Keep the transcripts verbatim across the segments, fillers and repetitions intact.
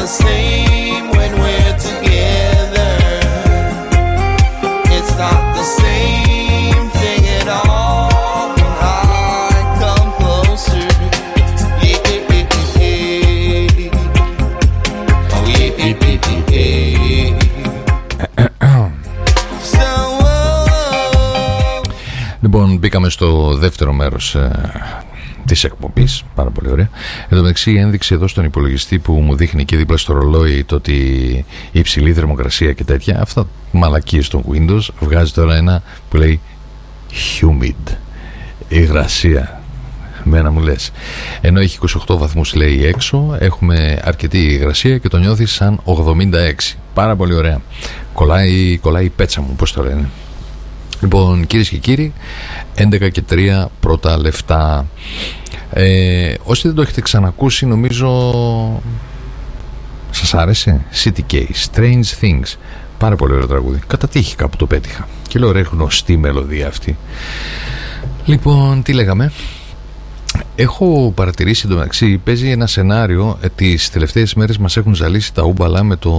the same when we're together. It's not the same thing at all when I come closer. Yeah, yeah, yeah, yeah. Oh yeah, yeah, yeah, yeah. So, oh. Λοιπόν, μπήκαμε στο δεύτερο μέρος ε, της εκπομπής, πάρα πολύ ωραία. Εν τω μεταξύ, η ένδειξη εδώ στον υπολογιστή που μου δείχνει και δίπλα στο ρολόι το ότι η υψηλή θερμοκρασία και τέτοια, αυτά μαλακίες στο Windows, βγάζει τώρα ένα που λέει humid, υγρασία. Μένα μου λες. Ενώ έχει είκοσι οκτώ βαθμούς λέει έξω, έχουμε αρκετή υγρασία και το νιώθεις σαν ογδόντα έξι. Πάρα πολύ ωραία. Κολλάει, κολλάει η πέτσα μου, πώς το λένε. Λοιπόν, κυρίες και κύριοι, έντεκα και τρία πρώτα λεφτά. Ε, όσοι δεν το έχετε ξανακούσει, νομίζω σας άρεσε. City Case, Strange Things. Πάρα πολύ ωραίο τραγούδι. Κατά τύχη κάπου το πέτυχα. Και λέω ρε, γνωστή μελωδία αυτή. Λοιπόν, τι λέγαμε. Έχω παρατηρήσει εντωμεταξύ, παίζει ένα σενάριο. ε, Τις τελευταίες μέρες μας έχουν ζαλίσει τα ούμπαλα με το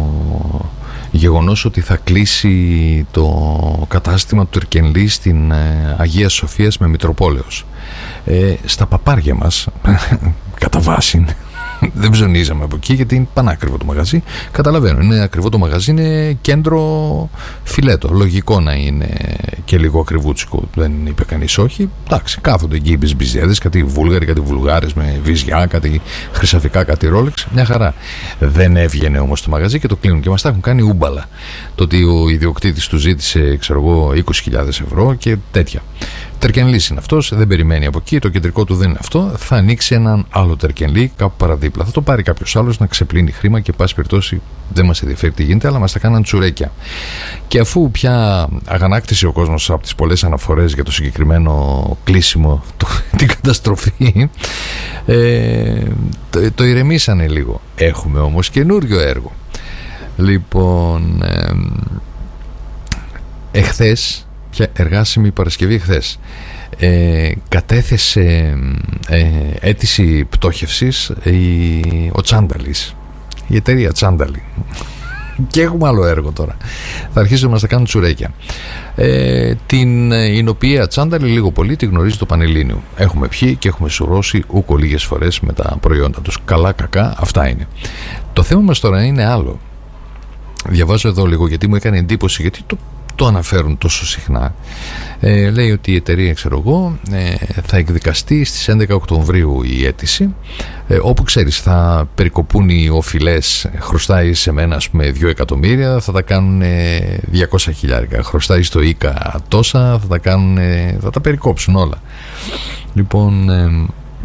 γεγονός ότι θα κλείσει το κατάστημα του Τερκενλή στην ε, Αγία Σοφίας με Μητροπόλεως. ε, Στα παπάρια μας κατά βάση δεν ψωνίζαμε από εκεί γιατί είναι πανάκριβο το μαγαζί. Καταλαβαίνω, είναι ακριβό το μαγαζί, είναι κέντρο φιλέτο. Λογικό να είναι και λίγο ακριβούτσικο. Δεν είπε κανείς όχι. Εντάξει, κάθονται εκεί οι μπιζμπιζέδες, κάτι Βούλγαροι, κάτι Βουλγάρες με βυζιά, κάτι χρυσαφικά, κάτι ρόλεξ. Μια χαρά. Δεν έβγαινε όμως το μαγαζί και το κλείνουν και μας τα έχουν κάνει ούμπαλα. Το ότι ο ιδιοκτήτης του ζήτησε, ξέρω εγώ, είκοσι χιλιάδες ευρώ και τέτοια. Τερκενλής είναι αυτός, δεν περιμένει από εκεί, το κεντρικό του δεν είναι αυτό. Θα ανοίξει έναν άλλο Τερκενλή κάπου παραδίπλα. Θα το πάρει κάποιος άλλος να ξεπλύνει χρήμα και πάση περιπτώσει δεν μας ενδιαφέρει τι γίνεται, αλλά μας τα κάναν τσουρέκια. Και αφού πια αγανάκτησε ο κόσμος από τις πολλές αναφορές για το συγκεκριμένο κλείσιμο, το, την καταστροφή, ε, το, το ηρεμήσανε λίγο. Έχουμε όμως καινούριο έργο. Λοιπόν, ε, εχθές, πια εργάσιμη Παρασκευή εχθές, ε, κατέθεσε ε, αίτηση πτώχευσης η, ο Τσάνταλης, η εταιρεία Τσάνταλη. Και έχουμε άλλο έργο τώρα. Θα αρχίσουμε να μας τα κάνουν τσουρέκια. Ε, την εινοποιία Τσάνταλη λίγο πολύ τη γνωρίζει το Πανελλήνιο. Έχουμε πιει και έχουμε σουρώσει ούκο λίγες φορές με τα προϊόντα τους. Καλά κακά αυτά είναι. Το θέμα μας τώρα είναι άλλο. Διαβάζω εδώ λίγο γιατί μου έκανε εντύπωση, γιατί το το αναφέρουν τόσο συχνά. Ε, λέει ότι η εταιρεία, ξέρω εγώ, ε, θα εκδικαστεί στις έντεκα Οκτωβρίου η αίτηση, ε, όπου ξέρεις θα περικοπούν οι οφειλές. Χρωστάει σε μένα, ας πούμε, δύο εκατομμύρια, θα τα κάνουν διακόσια χιλιάρικα. Χρωστάει στο ΙΚΑ τόσα, θα τα κάνουν, θα τα περικόψουν όλα. Λοιπόν, ε,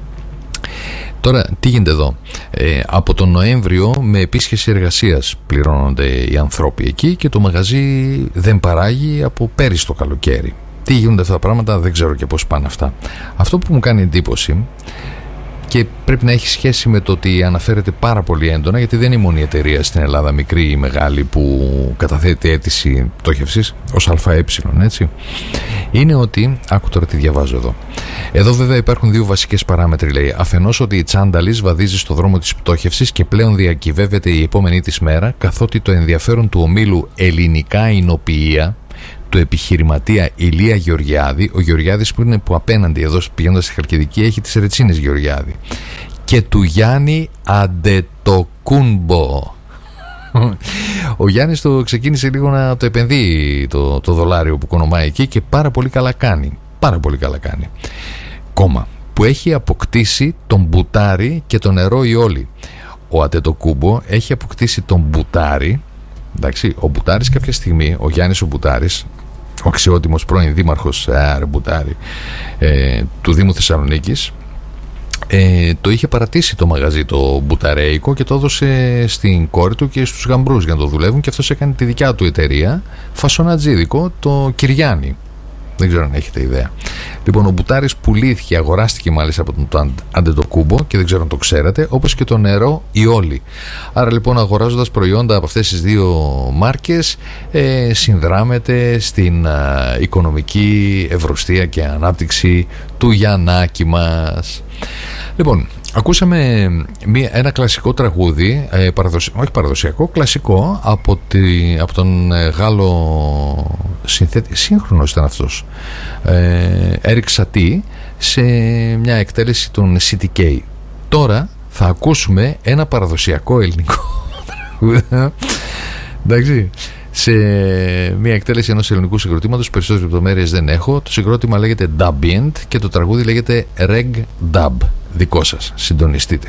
τώρα, τι γίνεται εδώ. Ε, από τον Νοέμβριο με επίσκεψη εργασίας πληρώνονται οι άνθρωποι εκεί και το μαγαζί δεν παράγει από πέρυσι το καλοκαίρι. Τι γίνονται αυτά τα πράγματα, δεν ξέρω και πώς πάνε αυτά. Αυτό που μου κάνει εντύπωση και πρέπει να έχει σχέση με το ότι αναφέρεται πάρα πολύ έντονα, γιατί δεν είναι η μόνη εταιρεία στην Ελλάδα, μικρή ή μεγάλη, που καταθέτει αίτηση πτώχευσης ως ΑΕ, έτσι, είναι ότι, άκου τώρα τι διαβάζω εδώ. Εδώ βέβαια υπάρχουν δύο βασικές παράμετροι, λέει. Αφενός ότι η Τσάνταλης βαδίζει στο δρόμο της πτώχευσης και πλέον διακυβεύεται η επόμενη της μέρα, καθότι το ενδιαφέρον του ομίλου Ελληνικά Εινοποιία, του επιχειρηματία Ηλία Γεωργιάδη, ο Γεωργιάδης που είναι που απέναντι εδώ πηγαίνοντας στη Χαλκιδική έχει τις ρετσίνες Γεωργιάδη, και του Γιάννη Αντετοκούνμπο. Ο Γιάννης το ξεκίνησε λίγο να το επενδύει το, το δολάριο που κονομάει εκεί και πάρα πολύ καλά κάνει. Πάρα πολύ καλά κάνει. Κόμμα που έχει αποκτήσει τον Μπουτάρι και τον Νερό Ιόλι. Ο Αντετοκούμπο έχει αποκτήσει τον Μπουτάρι. Εντάξει, ο Μπουτάρης κάποια στιγμή, ο Γιάννης ο Μπουτάρης, ο αξιότιμος πρώην δήμαρχος α, Μπουτάρη, ε, του Δήμου Θεσσαλονίκης, ε, το είχε παρατήσει το μαγαζί το μπουταρέικο και το έδωσε στην κόρη του και στους γαμπρούς για να το δουλεύουν, και αυτός έκανε τη δικιά του εταιρεία φασονατζίδικο, το Κυριάννη. Δεν ξέρω αν έχετε ιδέα. Λοιπόν, ο Μπουτάρης πουλήθηκε, αγοράστηκε μάλιστα από τον Αντετοκούμπο και δεν ξέρω αν το ξέρατε, όπως και το Νερό Ιόλι. Άρα λοιπόν, αγοράζοντας προϊόντα από αυτές τις δύο μάρκες, ε, συνδράμεται στην α, οικονομική ευρωστία και ανάπτυξη του Γιαννάκη μας. Λοιπόν, Ακούσαμε μια, ένα κλασικό τραγούδι, ε, παραδοσι... όχι παραδοσιακό, κλασικό από, τη, από τον ε, Γάλλο συνθέτη, σύγχρονος ήταν αυτός, ε, Eric Satie, σε μια εκτέλεση των σι τι κέι. Τώρα θα ακούσουμε ένα παραδοσιακό ελληνικό τραγούδι, εντάξει, σε μια εκτέλεση ενός ελληνικού συγκροτήματος. Περισσότερες λεπτομέρειες δεν έχω. Το συγκρότημα λέγεται Dubient και το τραγούδι λέγεται Reg Dub. Δικό σας, συντονιστείτε.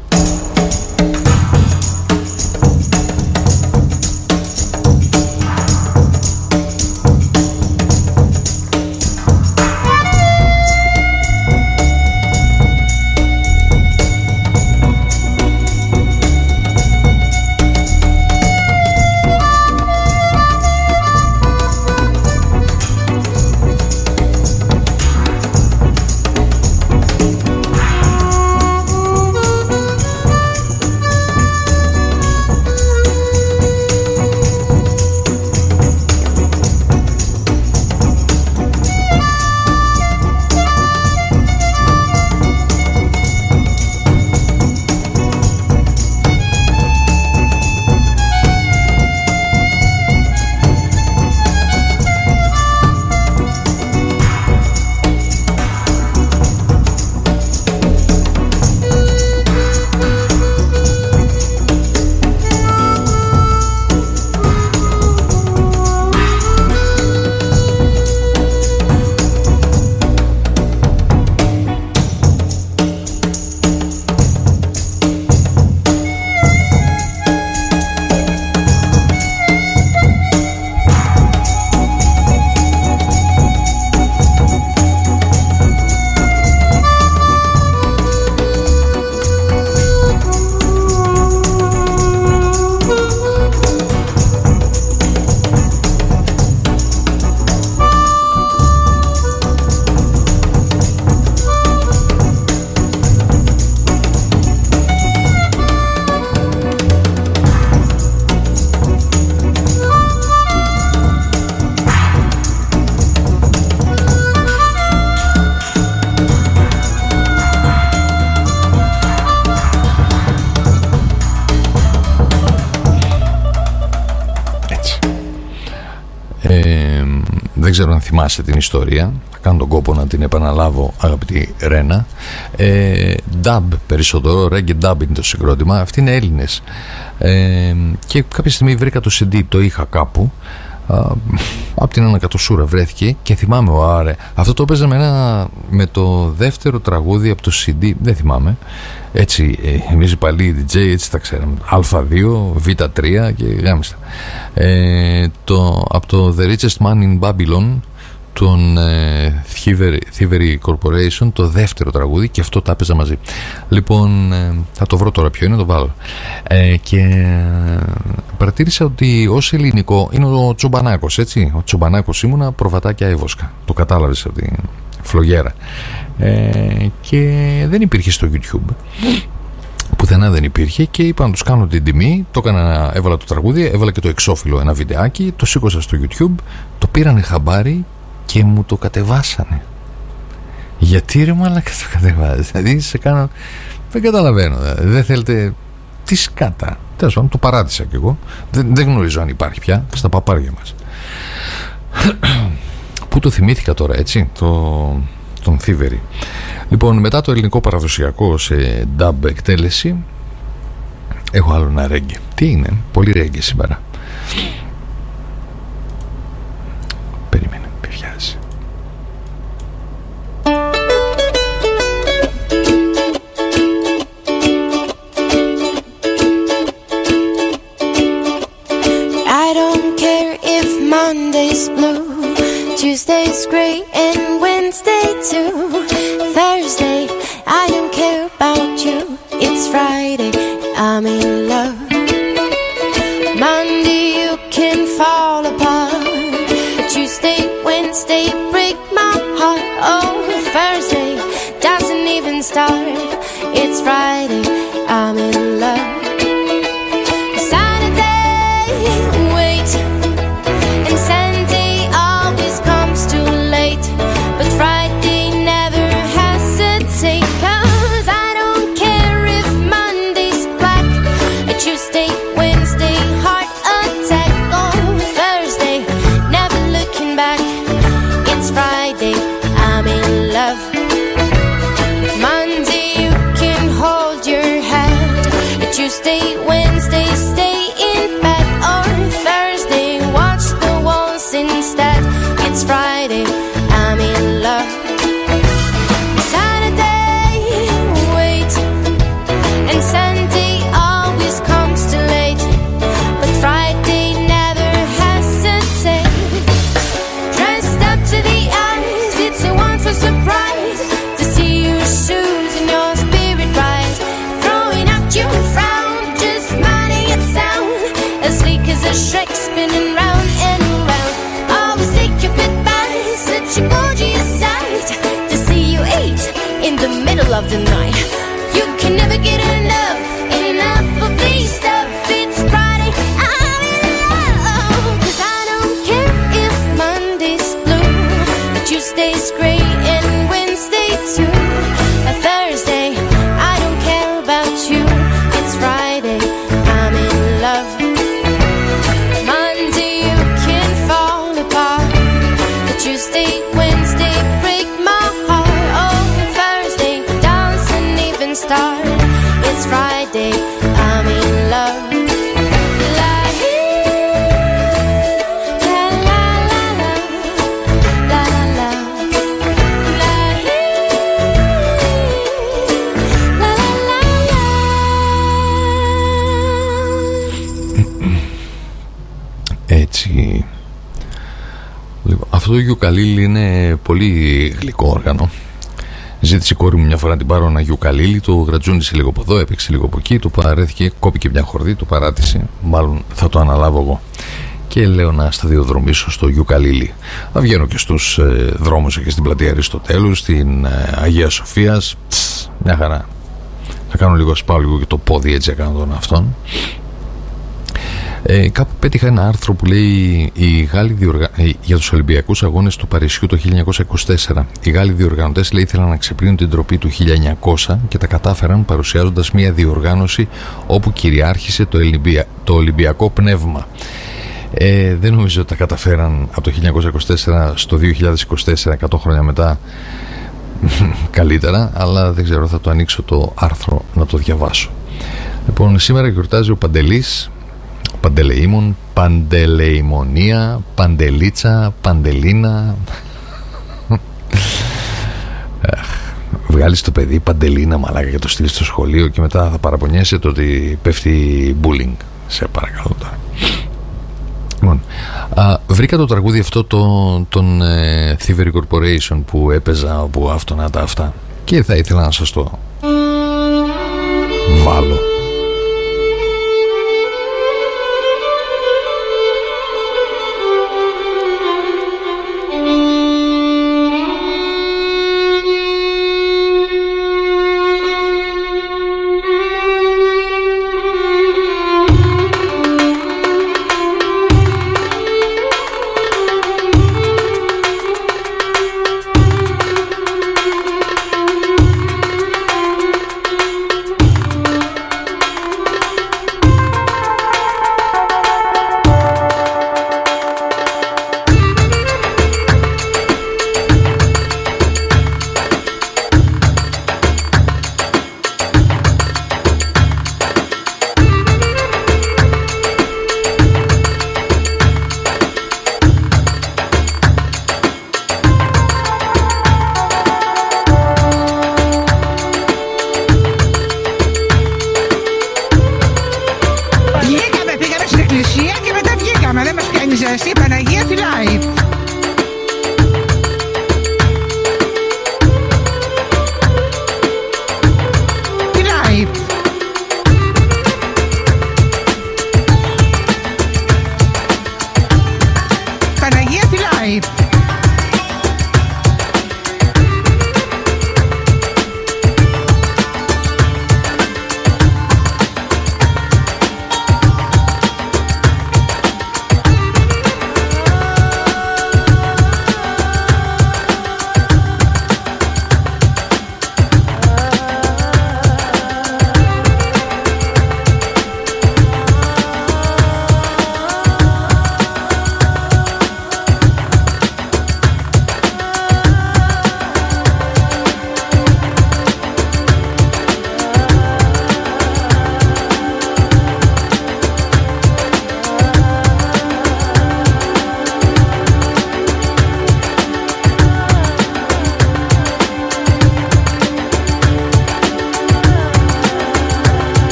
Δεν ξέρω αν θυμάσαι την ιστορία, θα κάνω τον κόπο να την επαναλάβω, αγαπητή Ρένα. ε, Dub περισσότερο, Reggae Dub είναι το συγκρότημα. Αυτοί είναι Έλληνες, ε, και κάποια στιγμή βρήκα το σι ντι, το είχα κάπου, από την ανακατοσούρα βρέθηκε και θυμάμαι, άρε, αυτό το έπαιζε με, ένα, με το δεύτερο τραγούδι από το σι ντι, δεν θυμάμαι, έτσι, εμείς οι παλιοί ντι τζέι έτσι τα ξέραμε, Α δύο, Β τρία και γάμιστα, ε, το, από το The Richest Man in Babylon, τον ε, Thievery, Thievery Corporation, το δεύτερο τραγούδι, και αυτό τα έπαιζα μαζί. Λοιπόν, ε, θα το βρω τώρα ποιο είναι, το βάλω. Ε, και ε, παρατήρησα ότι ως ελληνικό είναι ο Τσομπανάκος, έτσι. Ο Τσομπανάκος ήμουνα, προβατάκια έβοσκα. Το κατάλαβες από την φλογέρα. Ε, και δεν υπήρχε στο YouTube. Πουθενά δεν υπήρχε και είπα να τους κάνω την τιμή. Το έκανα, έβαλα το τραγούδι, έβαλα και το εξώφυλλο, ένα βιντεάκι, το σήκωσα στο YouTube, το πήρανε χαμπάρι και μου το κατεβάσανε. Γιατί ρε μαλάκα το κατεβάζεις? Δηλαδή σε κάνω, δεν καταλαβαίνω, δεν θέλετε, τι σκάτα. Τέλος πάντων, το παράτησα κι εγώ. Δεν, δεν γνωρίζω αν υπάρχει πια στα παπάρια μας. Πού το θυμήθηκα τώρα, έτσι, το, τον Thievery. Λοιπόν, μετά το ελληνικό παραδοσιακό σε dub εκτέλεση, έχω άλλο ένα ρέγγε. Τι είναι, πολύ ρέγγε σήμερα. Περίμενε, πιφιάζει. I don't care if Monday's blue, Tuesday's gray and Wednesday too. Thursday, I don't care about you. It's Friday, I'm in love. Monday, you can fall apart. Tuesday, Wednesday, break my heart. Oh, Thursday doesn't even start. It's Friday, I'm in love. Saturday, wait, and Sunday always comes too late. But Friday never hesitate, 'cause I don't care. Tuesday, Wednesday, stay in bed. Or Thursday, watch the walls instead. It's Friday, I'm in love. Saturday, wait. And Sunday always comes too late. But Friday never hesitate. Dressed up to the eyes, it's a wonderful surprise to see your shoes and your spirit rise. Throwing out your frown, just smiling at sound. As sleek as a Shrek spinning round and round. Always take your goodbye, such a gorgeous sight to see you eight in the middle of the night. You can never get enough, enough of this stuff. It's Friday, I'm in love. 'Cause I don't care if Monday's blue, but Tuesday's gray and Wednesday too. A Thursday, I don't care about you. It's Friday, I'm in love. Monday you can fall apart, but Tuesday, Wednesday break my heart. Oh, Thursday dance and even start. It's Friday, I'm in love. La la la la la la la la la la la la. Έτσι. Λοιπόν, αυτό το γιουκαλίλι είναι πολύ γλυκό όργανο. Ζήτησε η κόρη μου μια φορά να την πάρω ένα γιουκαλίλι, το γρατζούνισε λίγο από εδώ, έπαιξε λίγο από εκεί, το παρέθηκε, κόπηκε μια χορδή, το παράτησε. Μάλλον θα το αναλάβω εγώ. Και λέω να σταδιοδρομήσω στο γιουκαλίλι. Θα βγαίνω και στους ε, δρόμους και στην πλατεία Αριστοτέλου, στην ε, Αγία Σοφίας. Τς, μια χαρά. Θα κάνω λίγο, σπάω λίγο και το πόδι έτσι έκανα τον αυτόν. Ε, κάπου πέτυχα ένα άρθρο που λέει οι Γάλλοι διοργα... για τους Ολυμπιακούς Αγώνες του Παρισιού το χίλια εννιακόσια είκοσι τέσσερα. Οι Γάλλοι διοργανωτές λέει ήθελαν να ξεπλύνουν την τροπή του χίλια εννιακόσια και τα κατάφεραν παρουσιάζοντας μια διοργάνωση όπου κυριάρχησε το, Ολυμπια... το Ολυμπιακό πνεύμα. Ε, δεν νομίζω ότι τα καταφέραν από το χίλια εννιακόσια είκοσι τέσσερα στο δύο χιλιάδες είκοσι τέσσερα, εκατό χρόνια μετά, καλύτερα, αλλά δεν ξέρω, θα το ανοίξω το άρθρο να το διαβάσω. Λοιπόν, σήμερα γιορτάζει ο Παντελής, Παντελεήμων, Παντελεημονία, Παντελίτσα, Παντελίνα. Βγάλεις το παιδί Παντελίνα μαλάκα και το στείλεις στο σχολείο και μετά θα παραπονιέσαι το ότι πέφτει bullying. Σε παρακαλώ τώρα. Λοιπόν, α, βρήκα το τραγούδι αυτό το, τον ε, Thievery Corporation που έπαιζα από αυτόνα τα αυτά και θα ήθελα να σας το βάλω.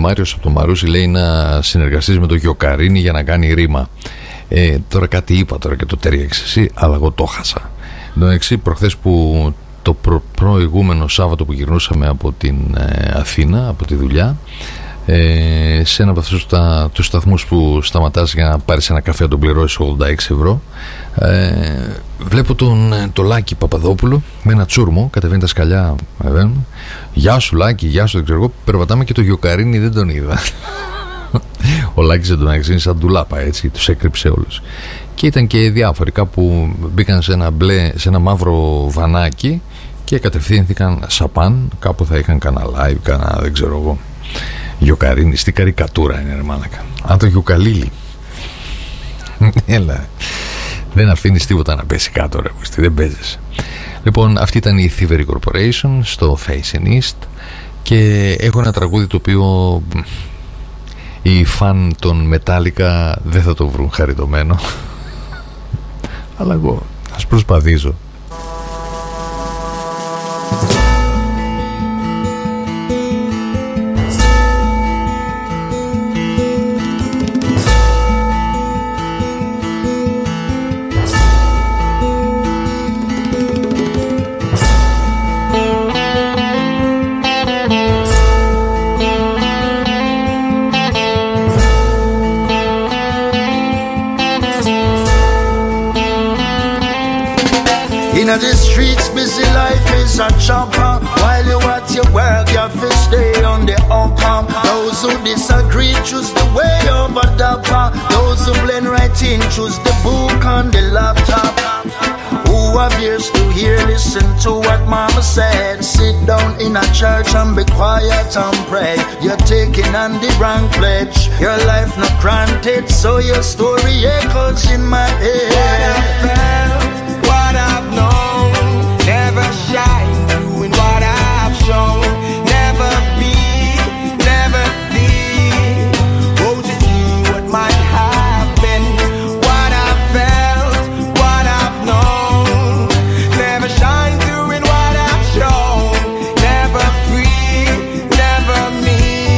Μάριος από το Μαρούσι λέει να συνεργαστείς με το Γιοκαρίνη για να κάνει ρήμα. Ε, τώρα κάτι είπα τώρα και το τέριαξε εσύ, αλλά εγώ το χάσα. Το εξή, προχθές που το προ- προηγούμενο Σάββατο που γυρνούσαμε από την ε, Αθήνα, από τη δουλειά, ε, σε ένα από αυτούς τα, τους σταθμούς που σταματάς για να πάρεις ένα καφέ, τον πληρώσεις ογδόντα έξι ευρώ, ε, βλέπω τον το Λάκη Παπαδόπουλο με ένα τσούρμο, κατεβαίνει τα σκαλιά, βέβαια. Γεια σου Λάκη, γεια σου, δεν ξέρω εγώ. Περπατάμε και το Γιοκαρίνη δεν τον είδα. Ο Λάκης δεν τον άξιζε, σαν ντουλάπα, έτσι, τους έκρυψε όλους. Και ήταν και διάφοροι, κάπου μπήκαν σε ένα, μπλε, σε ένα μαύρο βανάκι και κατευθύνθηκαν σαπάν, κάπου θα είχαν κανένα live, κανένα δεν ξέρω εγώ. Γιοκαρίνη, τι καρικατούρα είναι ρε μάλακα. Αν το Γιοκαλίλι. Έλα, δεν αφήνεις τίποτα να πέσει κάτω ρε, δεν παίζεις. Λοιπόν, αυτή ήταν η Thievery Corporation στο Face in East και έχω ένα τραγούδι το οποίο οι φαν των Metallica δεν θα το βρουν χαριτωμένο, αλλά εγώ ας προσπαθήσω. Inna the streets, busy life is a chopper. While you at your work, you have to stay on the up pump. Those who disagree choose the way over the dapper. Those who blend right in choose the book on the laptop. Who have ears to hear, listen to what mama said. Sit down in a church and be quiet and pray. You're taking on the wrong pledge. Your life not granted, so your story echoes in my head. What I felt, what I've known, never shine doing what I've shown. Never be, never see. Oh, to see what might have been. What I felt, what I've known, never shine doing what I've shown. Never free, never me.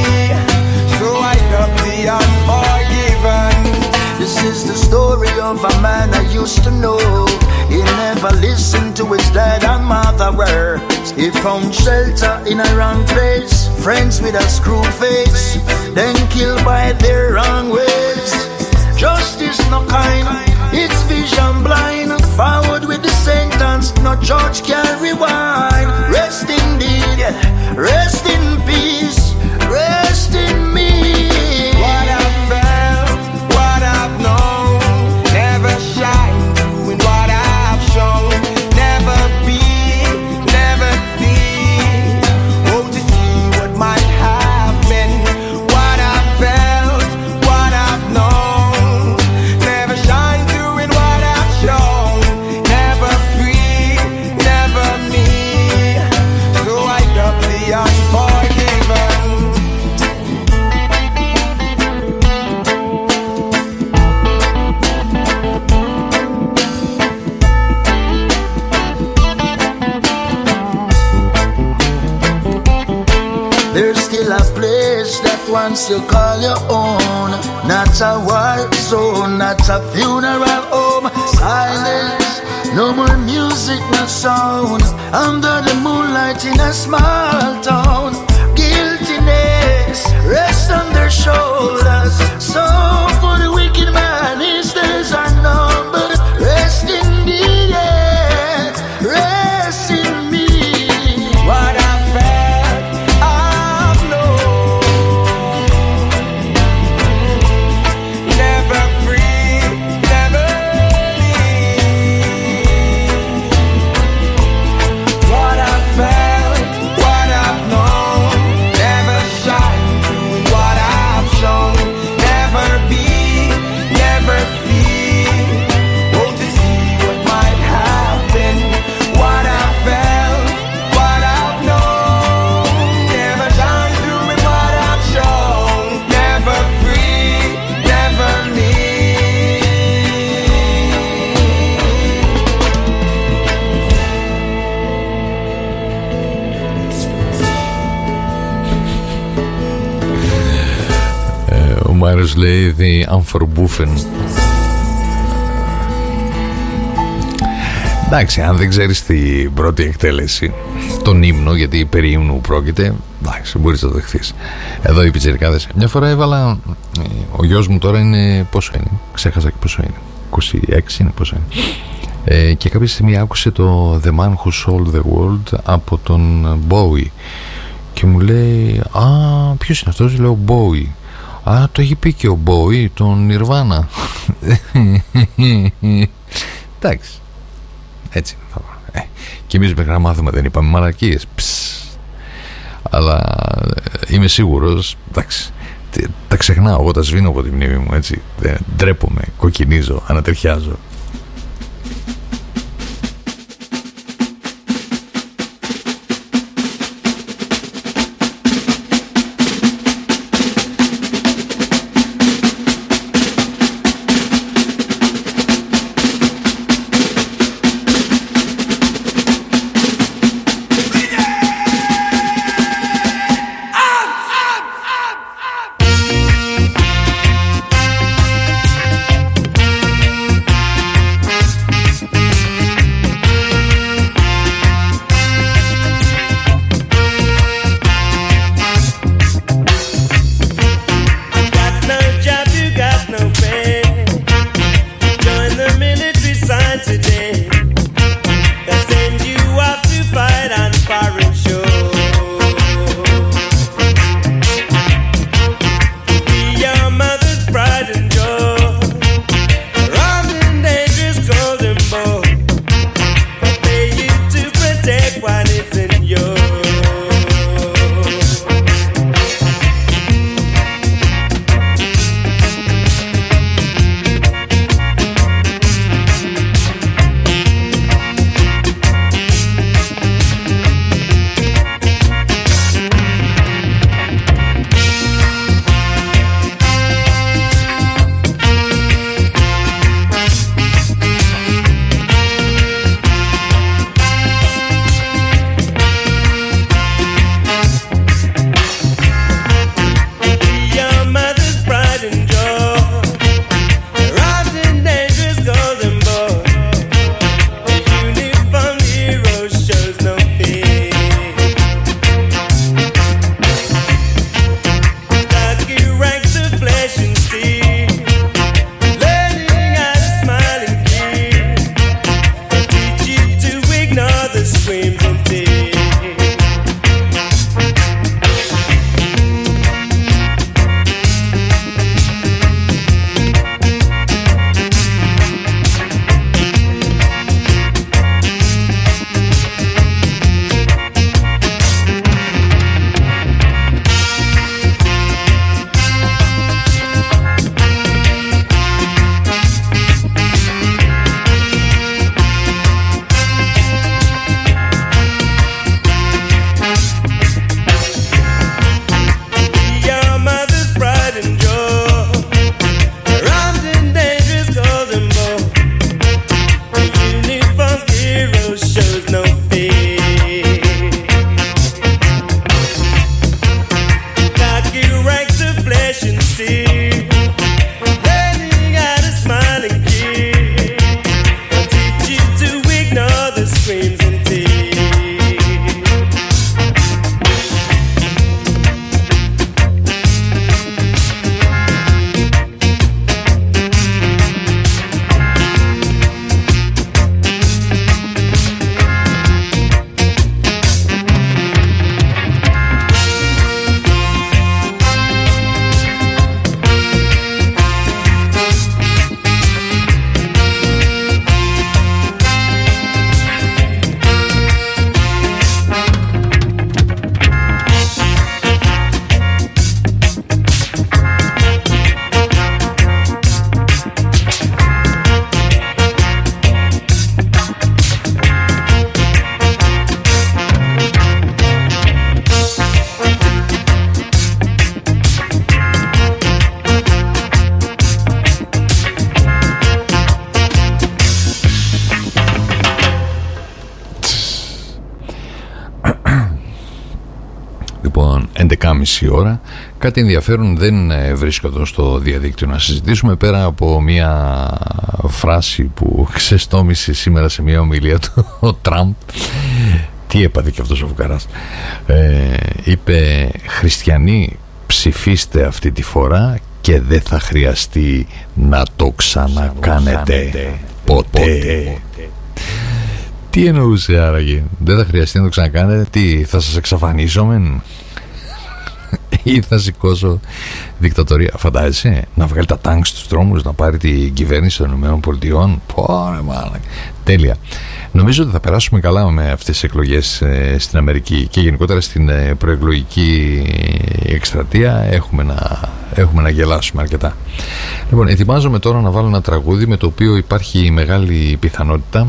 So I love the unforgiven. This is the story of a man I used to know. He never listened to his dad and mother were. He found shelter in a wrong place. Friends with a screw face, then killed by their wrong ways. Justice no kind, it's vision blind. Forward with the sentence, no judge can rewind. Rest indeed, rest in peace, rest in me. What I felt, what I've known, never shine doing what I've shown. Never be, never see. Oh, to see what might have been. What I felt, what I've known, never shine doing what I've shown. Never free, never me. So I love the unforgiven. There's still a place that once you call your own. Not a war zone, not a funeral home. Silence, no more music, no sound. Under the moonlight in a small town. Guiltiness rests on their shoulders. So for the wicked man, his days are numbered. Rest in the air, rest in me. What I felt, I've known. Never free, never leave. What I felt, what I've known, never shine doing what I've shown. Never be, never μέρος λέει The Unforbuffen. Εντάξει, αν δεν ξέρεις την πρώτη εκτέλεση, τον ύμνο, γιατί περί ύμνου πρόκειται, εντάξει, μπορείς να το δεχθείς. Εδώ οι πιτσιρικάδες. Μια φορά έβαλα, ο γιος μου τώρα είναι, πόσο είναι, ξέχασα και πόσο είναι, είκοσι έξι είναι, πόσο είναι. Ε, και κάποια στιγμή άκουσε το The Man Who Sold the World από τον Bowie και μου λέει, α, ποιος είναι αυτός? Λέω, Bowie. Α, το έχει πει και ο Bowie, τον Nirvana. Εντάξει, έτσι ε, και εμείς μέχρι να μάθουμε δεν είπαμε μαλακίες. Ψ. Αλλά είμαι σίγουρος, εντάξει, τα ξεχνάω, εγώ τα σβήνω από τη μνήμη μου, έτσι, ντρέπομαι, κοκκινίζω, ανατριχιάζω. μισή ώρα. Κάτι ενδιαφέρον δεν βρίσκω εδώ στο διαδίκτυο να συζητήσουμε, πέρα από μια φράση που ξεστόμησε σήμερα σε μια ομιλία του ο Τραμπ. Τι έπαθε και αυτός ο φουκαράς. ε, είπε, χριστιανοί ψηφίστε αυτή τη φορά και δεν θα χρειαστεί να το ξανακάνετε ποτέ, ποτέ. Τι εννοούσε άραγε? Δεν θα χρειαστεί να το ξανακάνετε? Τι, θα σας εξαφανίσω μεν? Ή θα σηκώσω δικτατορία? Φαντάζεσαι να βγάλει τα τάγκ στους δρόμους, να πάρει την κυβέρνηση των ΗΠΑ? Πόρε μάλλον. Τέλεια. Νομίζω ότι θα περάσουμε καλά με αυτές τις εκλογές ε, στην Αμερική και γενικότερα στην ε, προεκλογική εκστρατεία. Έχουμε να, έχουμε να γελάσουμε αρκετά. Λοιπόν, ετοιμάζομαι τώρα να βάλω ένα τραγούδι με το οποίο υπάρχει μεγάλη πιθανότητα.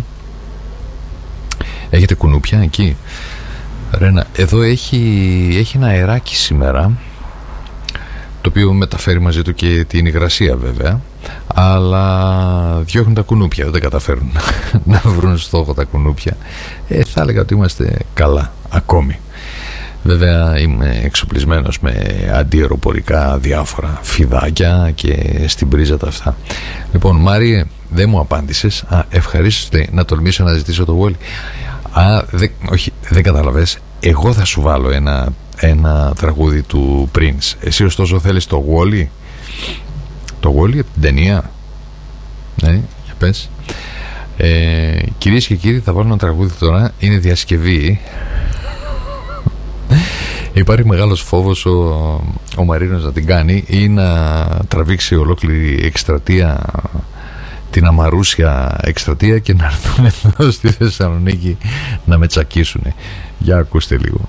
Έχετε κουνούπια εκεί? Ρένα, εδώ έχει, έχει ένα αεράκι σήμερα, το οποίο μεταφέρει μαζί του και την υγρασία βέβαια, αλλά διώχνουν τα κουνούπια, δεν καταφέρουν να βρουν στόχο τα κουνούπια. ε, Θα έλεγα ότι είμαστε καλά ακόμη. Βέβαια είμαι εξοπλισμένος με αντιεροπορικά διάφορα φιδάκια και στην πρίζα τα αυτά. Λοιπόν, Μάριε, δεν μου απάντησες. Α, ευχαρίστως να τολμήσω να ζητήσω το Wall. Α, δε, όχι, δεν καταλαβες. Εγώ θα σου βάλω ένα, ένα τραγούδι του Prince. Εσύ ωστόσο θέλεις το Wall? Το Wall από την ταινία? Ναι, για πες. ε, Κυρίες και κύριοι, θα βάλω ένα τραγούδι τώρα. Είναι διασκευή. Υπάρχει μεγάλος φόβος ο, ο Μαρίνος να την κάνει ή να τραβήξει ολόκληρη εκστρατεία, την αμαρούσια εκστρατεία, και να έρθουν εδώ στη Θεσσαλονίκη να με τσακίσουν. Για ακούστε λίγο.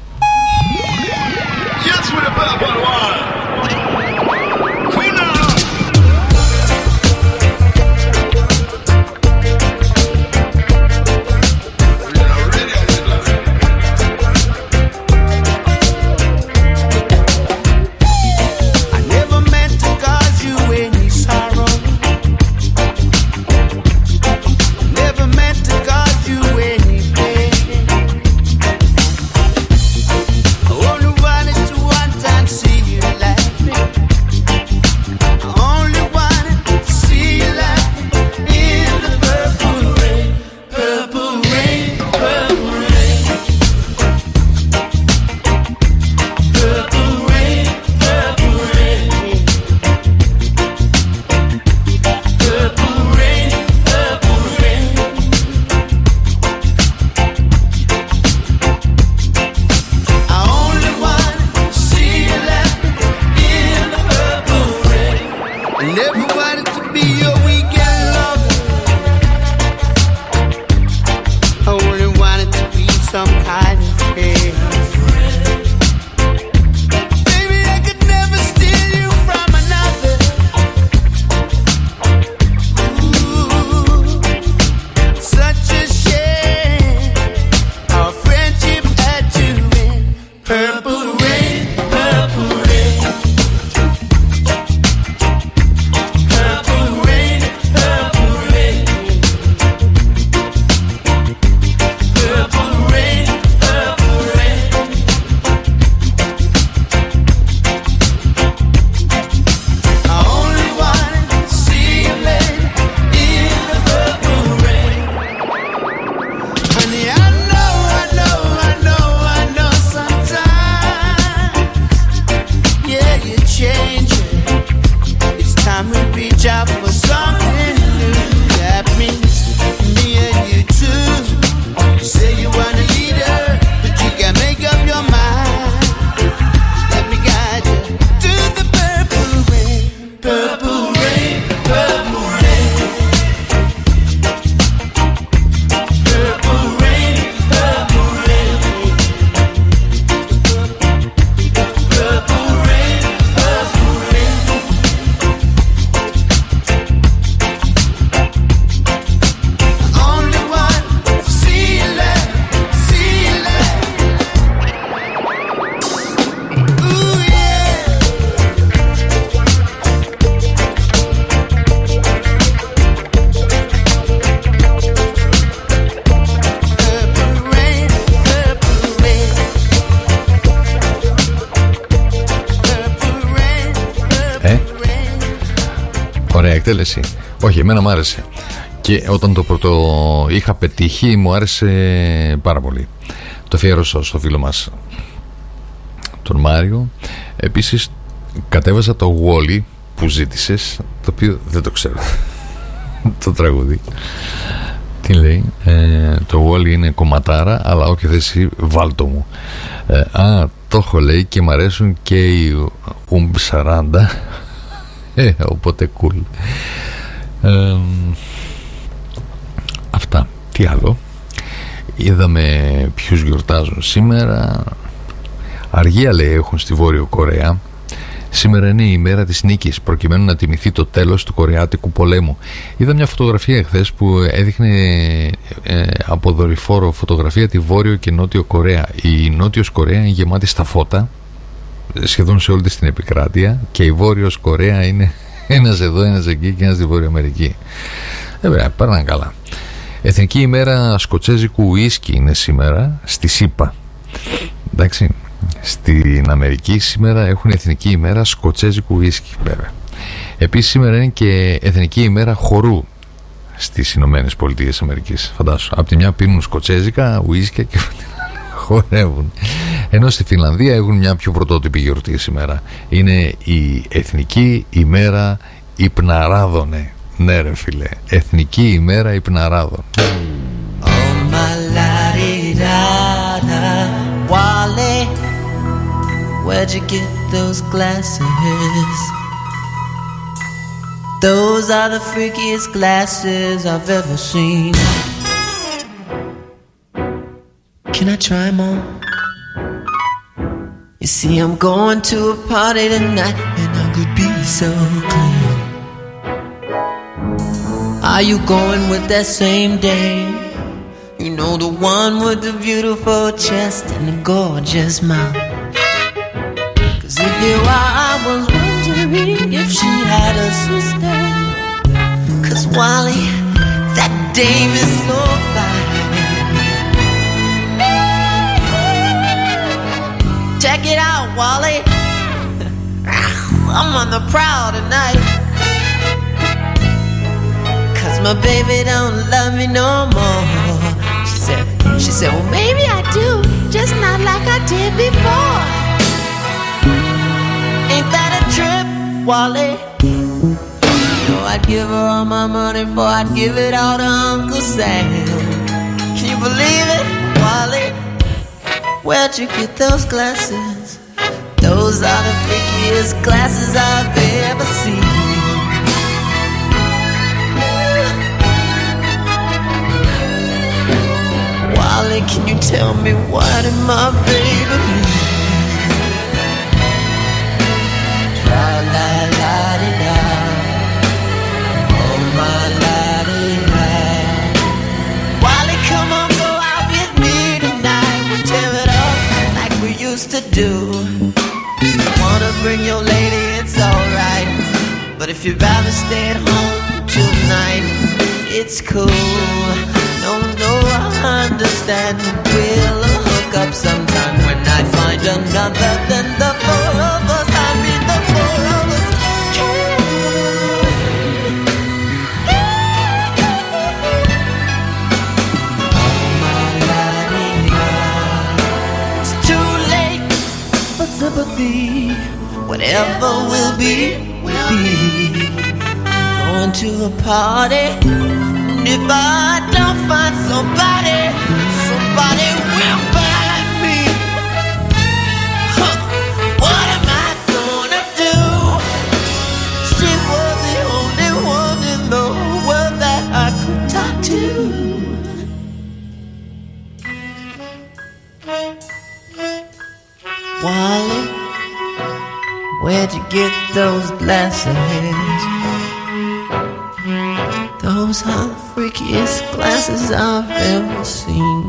See you. εκτέλεση. Όχι, εμένα μου άρεσε. Και όταν το πρώτο είχα πετύχει, μου άρεσε πάρα πολύ. Το αφιέρωσα στο φίλο μας τον Μάριο. Επίσης κατέβασα το Wall-E που ζήτησες, το οποίο δεν το ξέρω το τραγούδι. Τι λέει, ε, το Wall-E είναι κομματάρα, αλλά όποιο θες βάλτο μου. ε, Α, το έχω, λέει, και μ' αρέσουν και οι ουμ σαράντα. ε, οπότε cool. ε, Αυτά. Τι άλλο? Είδαμε ποιους γιορτάζουν σήμερα. Αργία, λέει, έχουν στη Βόρειο Κορέα. Σήμερα είναι η ημέρα της νίκης, προκειμένου να τιμηθεί το τέλος του Κορεάτικου πολέμου. Είδα μια φωτογραφία εχθές που έδειχνε ε, από δορυφόρο φωτογραφία τη Βόρειο και Νότιο Κορέα. Η Νότιος Κορέα είναι γεμάτη στα φώτα, σχεδόν σε όλη της την επικράτεια, και η Βόρειος Κορέα είναι ένας εδώ, ένας εκεί και ένας στη Βόρεια Αμερική. Ε, βέβαια, πέραν καλά. Εθνική ημέρα σκοτσέζικου ουίσκι είναι σήμερα στη ΣΥΠΑ. Εντάξει. Στην Αμερική σήμερα έχουν εθνική ημέρα σκοτσέζικου ουίσκι, βέβαια. Επίσης σήμερα είναι και εθνική ημέρα χορού στις Ηνωμένες Πολιτείες Αμερικής. Φαντάσου, από τη μια πίνουν σκοτσέζικα ουίσκια και χορεύουν. Ενώ στη Φινλανδία έχουν μια πιο πρωτότυπη γιορτή σήμερα. Είναι η εθνική ημέρα υπναράδωνε. Ναι, ρε φίλε, εθνική ημέρα υπναράδων. Oh my la-di-da-da, Wally, where'd you get those glasses? Those are the freakiest glasses I've ever seen. Can I try them on? You see, I'm going to a party tonight, and I could be so clean. Are you going with that same dame? You know, the one with the beautiful chest and the gorgeous mouth. Cause if you are, I was wondering if she had a sister. Cause Wally, that dame is so fine. Check it out, Wally. I'm on the prowl tonight. My baby don't love me no more. She said, she said, well, maybe I do, just not like I did before. Ain't that a trip, Wally? You know I'd give her all my money before I'd give it all to Uncle Sam. Can you believe it, Wally? Where'd you get those glasses? Those are the freakiest glasses I've ever seen. Wally, can you tell me why did my baby leave? La la la di da, oh my la di da. Wally, come on, go out with me tonight. We'll tear it up like we used to do. If you wanna bring your lady, it's alright. But if you'd rather stay at home tonight, it's cool. No, no, I understand. We'll hook up sometime when I find another than the four of us. I mean the four of us. Oh my la-di-da. It's too late for sympathy. Whatever will be, will be. Going to a party. If I don't find somebody, somebody will find me. Huh. What am I gonna do? She was the only one in the world that I could talk to. Wally, where'd you get those glasses? Those are the freakiest glasses I've ever seen.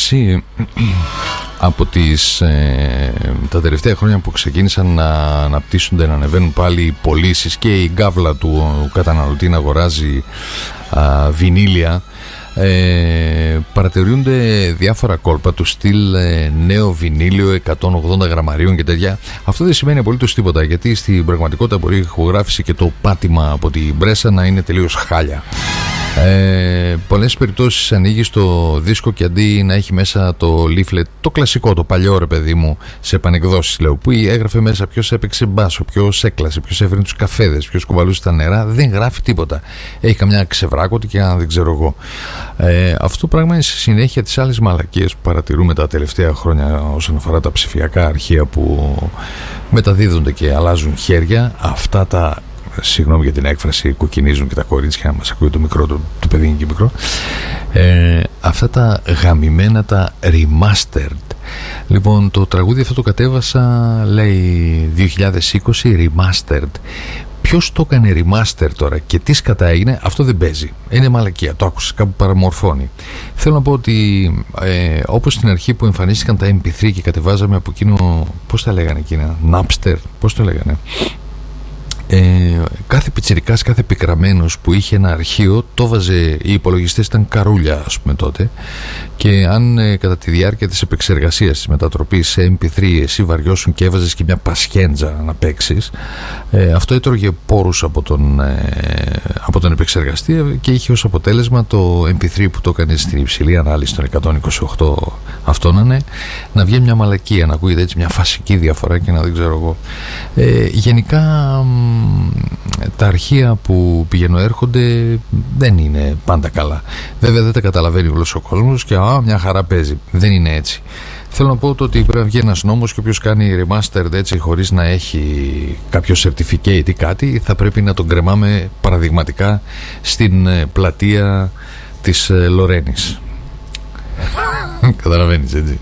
μεταξύ από τις, ε, τα τελευταία χρόνια που ξεκίνησαν να αναπτύσσονται, να ανεβαίνουν πάλι οι πωλήσεις και η γκάβλα του καταναλωτή να αγοράζει α, βινίλια, ε, παρατηρούνται διάφορα κόλπα του στυλ ε, νέο βινίλιο εκατόν ογδόντα γραμμαρίων και τέτοια. Αυτό δεν σημαίνει απολύτως τίποτα, γιατί στην πραγματικότητα μπορεί η ηχογράφηση και το πάτημα από την πρέσα να είναι τελείως χάλια. Ε, πολλές περιπτώσεις ανοίγεις το δίσκο και αντί να έχει μέσα το leaflet, το κλασικό, το παλιό ρε παιδί μου, σε επανεκδόσεις λέω, που έγραφε μέσα ποιος έπαιξε μπάσο, ποιος έκλασε, ποιος έφερε τους καφέδες, ποιος κουβαλούσε τα νερά, δεν γράφει τίποτα. Έχει καμιά ξεβράκωτη και αν δεν ξέρω εγώ. Ε, αυτό το πράγμα είναι στη συνέχεια της άλλης μαλακίας που παρατηρούμε τα τελευταία χρόνια όσον αφορά τα ψηφιακά αρχεία που μεταδίδονται και αλλάζουν χέρια. Αυτά τα, συγγνώμη για την έκφραση, κουκκινίζουν και τα κορίτσια, μας ακούει το μικρό, το, το παιδί είναι και μικρό, ε, αυτά τα γαμημένα, τα remastered. Λοιπόν, το τραγούδι αυτό το κατέβασα, λέει δύο χιλιάδες είκοσι remastered. Ποιος το έκανε remaster τώρα και τι σκατά έγινε, αυτό δεν παίζει. Είναι μαλακία, το άκουσες, κάπου παραμορφώνει. Θέλω να πω ότι ε, όπως στην αρχή που εμφανίστηκαν τα εμ πι θρι και κατεβάζαμε από εκείνο, πώς τα λέγανε εκείνα, Napster, πώς το λέγανε, Ε, κάθε πιτσιρικάς, κάθε πικραμένος που είχε ένα αρχείο το βάζε, οι υπολογιστές ήταν καρούλια ας πούμε τότε, και αν ε, κατά τη διάρκεια της επεξεργασίας της μετατροπής σε εμ πι θρι εσύ βαριώσουν και έβαζες και μια πασχέντζα να παίξεις, ε, αυτό έτρωγε πόρους από τον, ε, από τον επεξεργαστή και είχε ως αποτέλεσμα το εμ πι θρι που το έκανε στην υψηλή ανάλυση των εκατόν είκοσι οκτώ, αυτό να είναι, να βγει μια μαλακία, να ακούγεται έτσι μια φασική διαφορά και να δεν ξέρω εγώ. Ε, γενικά τα αρχεία που πηγαίνουν έρχονται δεν είναι πάντα καλά. Βέβαια δεν τα καταλαβαίνει όλος ο κόσμος και α, μια χαρά παίζει. Δεν είναι έτσι. Θέλω να πω το ότι πρέπει να βγει ένας νόμος και όποιος κάνει remastered έτσι χωρίς να έχει κάποιο certificate ή κάτι, θα πρέπει να τον κρεμάμε παραδειγματικά στην πλατεία της Λορένης. Καταλαβαίνεις έτσι.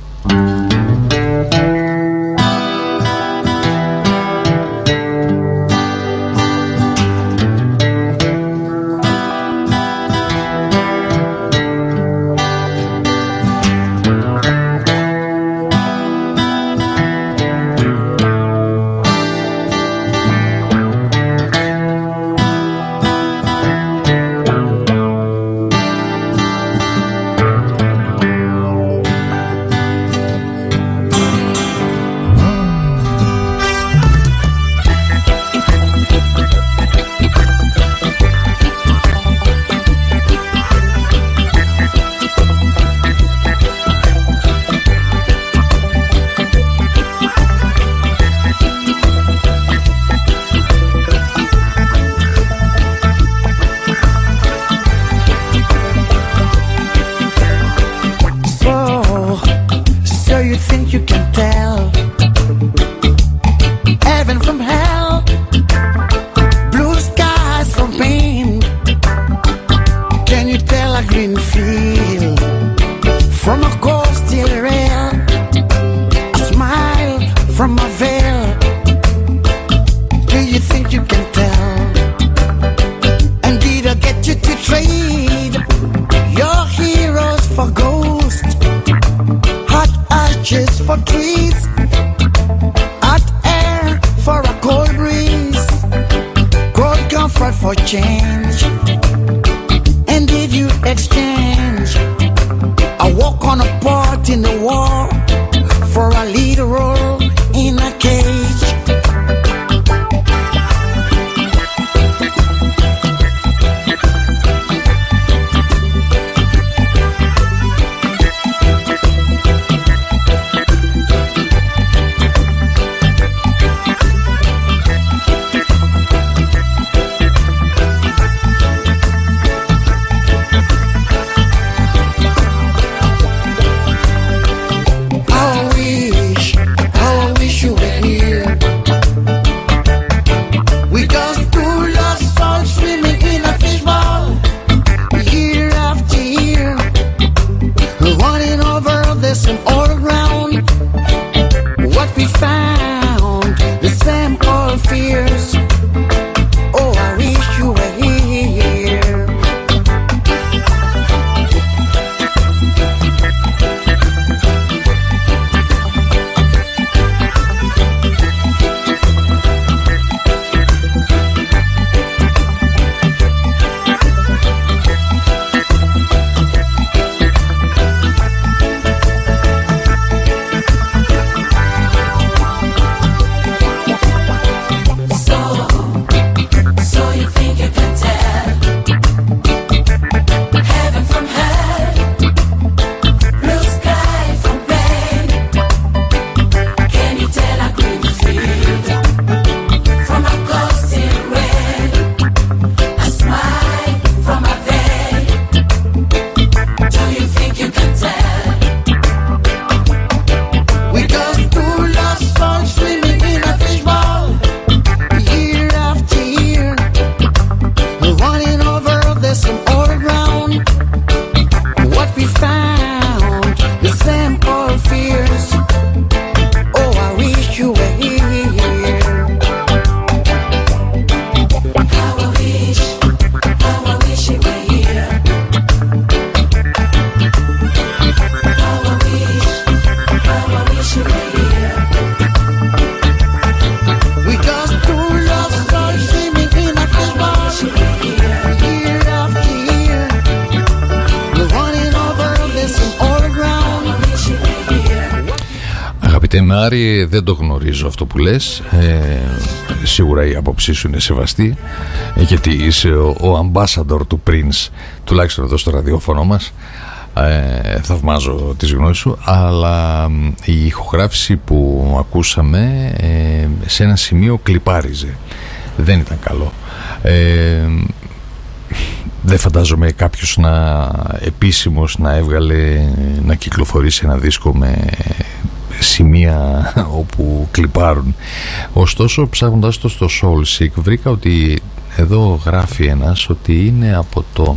Τεμάρι, δεν το γνωρίζω αυτό που λες, ε, σίγουρα η άποψή σου είναι σεβαστή, γιατί είσαι ο, ο ambassador του Prince, τουλάχιστον εδώ στο ραδιόφωνο μας. ε, Θαυμάζω τις γνώσεις σου, αλλά η ηχογράφηση που ακούσαμε ε, σε ένα σημείο κλιπάριζε, δεν ήταν καλό. ε, Δεν φαντάζομαι κάποιος να επίσημος να έβγαλε, να κυκλοφορήσει ένα δίσκο με σημεία όπου κλιπάρουν. Ωστόσο, ψάχνοντας το στο Soulseek, βρήκα ότι εδώ γράφει ένας ότι είναι από το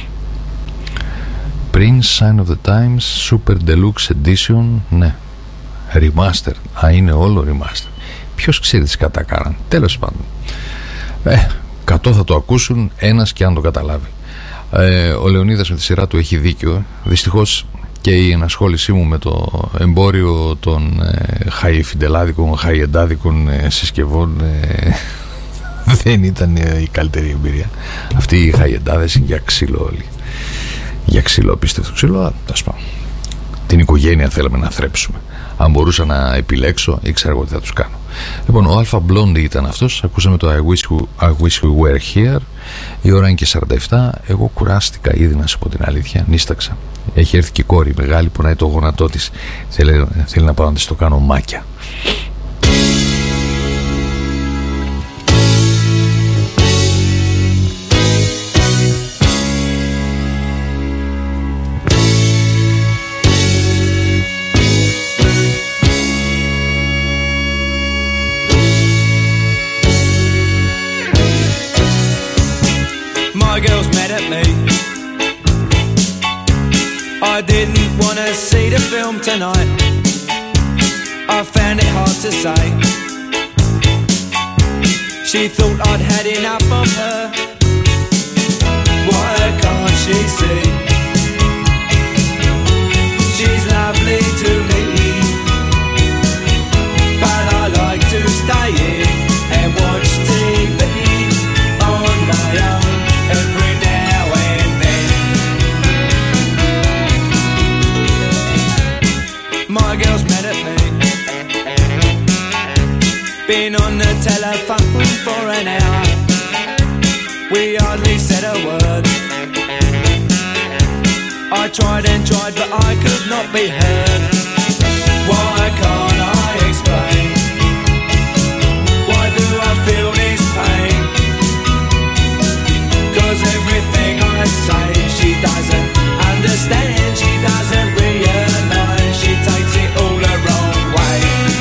Prince Sign of the Times Super Deluxe Edition. Ναι, Remastered. Α, είναι όλο Remastered. Ποιος ξέρει τι κατά κάναν. Τέλος πάντων, ε, κατώ θα το ακούσουν, ένας και αν το καταλάβει. ε, Ο Λεωνίδας με τη σειρά του έχει δίκιο. Δυστυχώς και η ενασχόλησή μου με το εμπόριο των ε, χαϊφιντελάδικων, χαϊεντάδικων ε, συσκευών ε, δεν ήταν ε, η καλύτερη εμπειρία. Αυτοί οι χαϊεντάδες είναι για ξύλο όλοι. Για ξύλο, απίστευτο ξύλο. Α, ας πω. Την οικογένεια θέλαμε να θρέψουμε. Αν μπορούσα να επιλέξω, ήξερα εγώ τι θα τους κάνω. Λοιπόν, ο Alpha Blondy ήταν αυτός. Ακούσαμε το I wish, we, I wish we were here. Η ώρα είναι και σαράντα επτά. Εγώ κουράστηκα ήδη, να σου πω την αλήθεια. Νίσταξα. Έχει έρθει και η κόρη μεγάλη, πονάει το γόνατό της. Θέλει, θέλει να πάω να της το κάνω μάκια. My girls mad at me. I didn't want to see the film tonight. I found it hard to say. She thought I'd had enough of her. Why can't she see? She's lovely to me, but I like to stay in and watch T V on my own every now and then. My girl's mad at me. Been on the telephone for an hour. We hardly said a word. I tried and tried, but I could not be heard. Why can't I explain? Why do I feel this pain? 'Cause everything I say she doesn't understand. She doesn't realize. She takes it all the wrong way.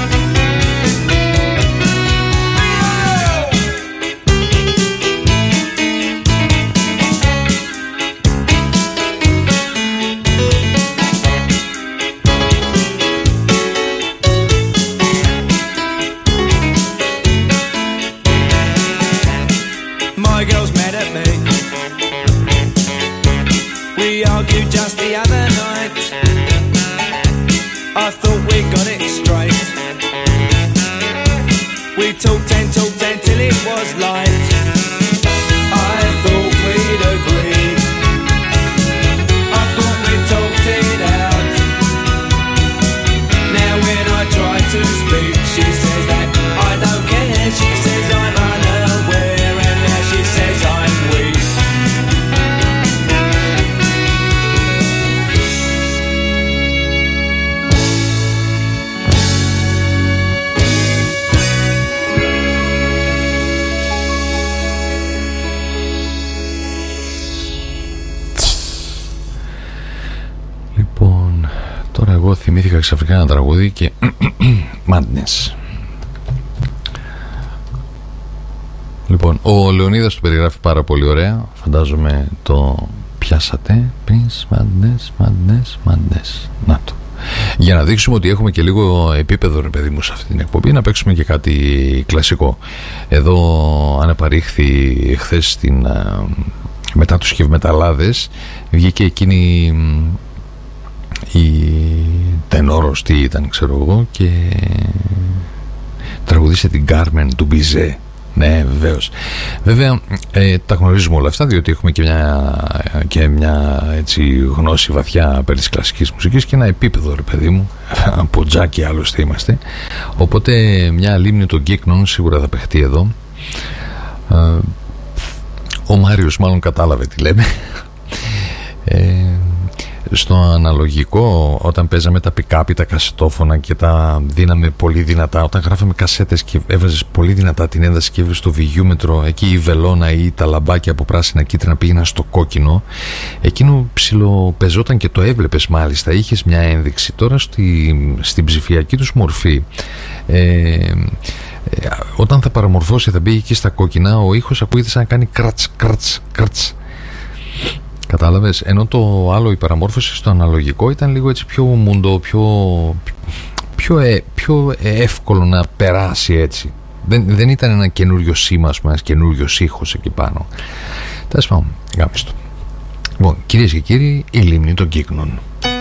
My girl's mad at me. We argued just the other night. I thought we got it straight. We talked and talked until it was light. I thought we'd agreed. I thought we talked it out. Now when I try to speak, she says that I don't care. She says I'm unaware, and now she says I'm weak. Λοιπόν, τώρα εγώ θυμήθηκα ξαφνικά ένα τραγούδι και Madness. Λοιπόν, ο Λεωνίδας το περιγράφει πάρα πολύ ωραία. Φαντάζομαι το πιάσατε. Prince, Madness, Madness, Madness. Να το. Για να δείξουμε ότι έχουμε και λίγο επίπεδο, ρε παιδί μου, σε αυτή την εκπομπή, να παίξουμε και κάτι κλασικό. Εδώ αναπαρήχθη χθες στην, μετά τους Χευμεταλλάδες, βγήκε εκείνη η τενόρος, τι ήταν ξέρω εγώ, και τραγουδίσε την Carmen του Bizet. Ναι, βεβαίως. Βέβαια, ε, τα γνωρίζουμε όλα αυτά, διότι έχουμε και μια, και μια έτσι, γνώση βαθιά περί της κλασικής μουσικής και ένα επίπεδο, ρε παιδί μου, από τζάκι άλλωστε είμαστε. Οπότε μια λίμνη των κύκνων σίγουρα θα παιχτεί εδώ. Ε, ο Μάριος μάλλον κατάλαβε τι λέμε. Ε, στο αναλογικό, όταν παίζαμε τα pick-up, τα κασετόφωνα και τα δίναμε πολύ δυνατά, όταν γράφαμε κασέτες και έβαζες πολύ δυνατά την ένταση και έβγαινες στο βιγιούμετρο, εκεί η βελόνα ή τα λαμπάκια από πράσινα κίτρινα πήγαιναν στο κόκκινο, εκείνο ψιλοπαιζόταν και το έβλεπες μάλιστα, είχες μια ένδειξη. Τώρα στη, στην ψηφιακή τους μορφή, ε, ε, όταν θα παραμορφώσει, θα μπει εκεί στα κόκκινα, ο ήχος ακούγεται σαν να κάνει κρατς, κρατς, κρατς. Κατάλαβες, ενώ το άλλο, η παραμόρφωση στο αναλογικό ήταν λίγο έτσι πιο μουντό, πιο, πιο, ε, πιο εύκολο να περάσει έτσι. Δεν, δεν ήταν ένα καινούριο σήμα, ένας καινούριος ήχος εκεί πάνω. Τέλος πάντων, γάμιστο. Λοιπόν, κυρίες και κύριοι, η λίμνη των κύκνων.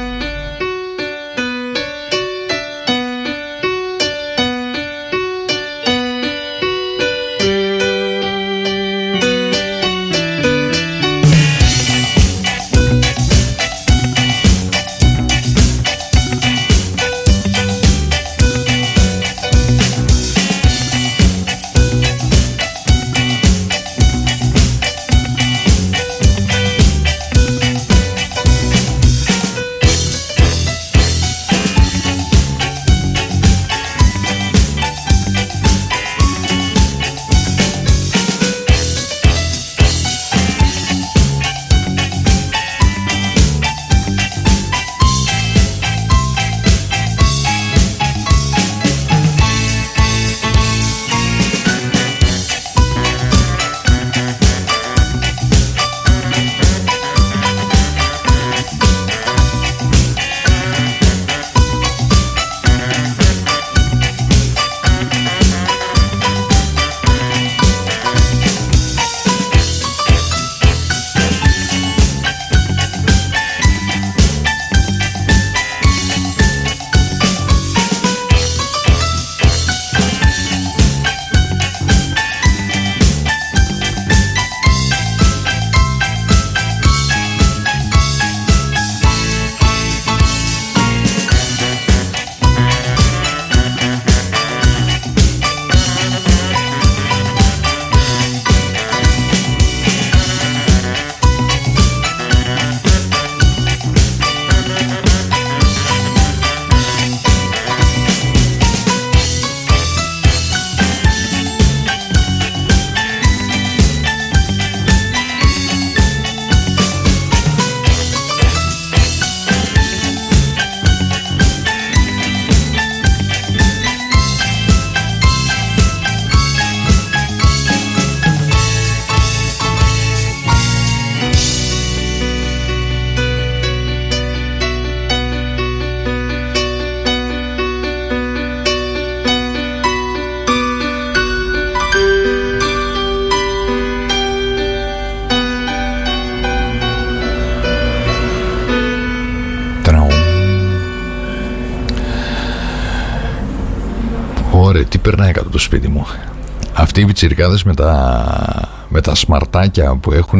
Τι περνάει κάτω το σπίτι μου. Αυτοί οι πιτσιρικάδες με τα, με τα σμαρτάκια που έχουν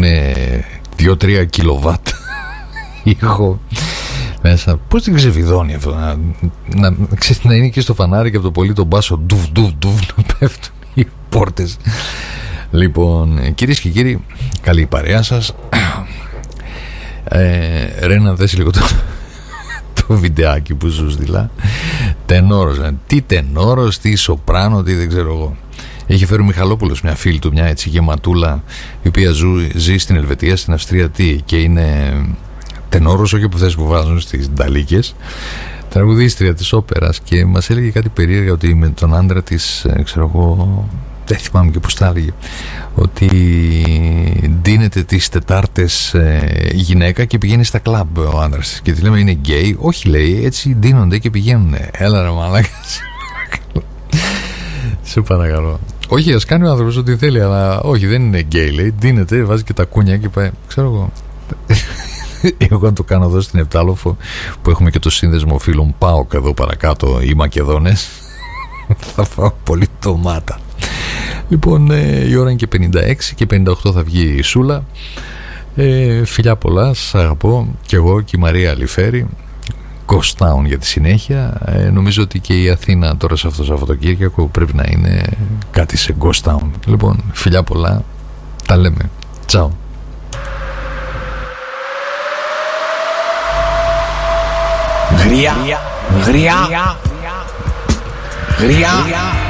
δύο τρία κιλοβάτ ήχο μέσα, πώς την ξεβιδώνει αυτό, να, να, να, να είναι και στο φανάρι και από το πολύ τον μπάσο ντουβ ντουβ ντουβ να πέφτουν οι πόρτες. Λοιπόν, κυρίες και κύριοι, καλή παρέα σας. ε, Ρε, να δες λίγο το, το βιντεάκι που σου στείλα. Τενόρος, τι τενόρος, τι σοπράνο, τι δεν ξέρω εγώ. Έχει φέρει ο Μιχαλόπουλος, μια φίλη του, μια έτσι γεματούλα, η οποία ζου, ζει στην Ελβετία, στην Αυστρία, τι, και είναι τενόρος, όχι από αυτές που βάζουν στις νταλίκες, τραγουδίστρια της όπερας, και μας έλεγε κάτι περίεργα, ότι με τον άντρα της, ξέρω εγώ, δεν θυμάμαι και πώς τα έλεγε, ότι ντύνεται τις Τετάρτες ε, γυναίκα και πηγαίνει στα κλαμπ ο άντρας της, και τη λέμε είναι γκέι. Όχι, λέει, έτσι ντύνονται και πηγαίνουν. Έλα ρε μαλάκα, σε παρακαλώ. Όχι, ας κάνει ο άνθρωπος ό,τι θέλει, αλλά όχι, δεν είναι γκέι, λέει, ντύνεται, βάζει και τα κούνια και πάει, ξέρω εγώ. Εγώ αν το κάνω εδώ στην Επτάλοφο, που έχουμε και το σύνδεσμο φίλων ΠΑΟΚ εδώ παρακάτω, οι Μακεδόνες, θα φάω πολύ ντομάτα. Λοιπόν, ε, η ώρα είναι και πενήντα έξι και πενήντα οκτώ θα βγει η Σούλα. ε, Φιλιά πολλά, σας αγαπώ και εγώ και η Μαρία Αλιφέρη. Ghost Town για τη συνέχεια. ε, Νομίζω ότι και η Αθήνα τώρα σε αυτό το Σαββατοκύριακο πρέπει να είναι κάτι σε Ghost Town. Λοιπόν, φιλιά πολλά, τα λέμε. Τσάου. Γριά, γριά, γριά, γριά.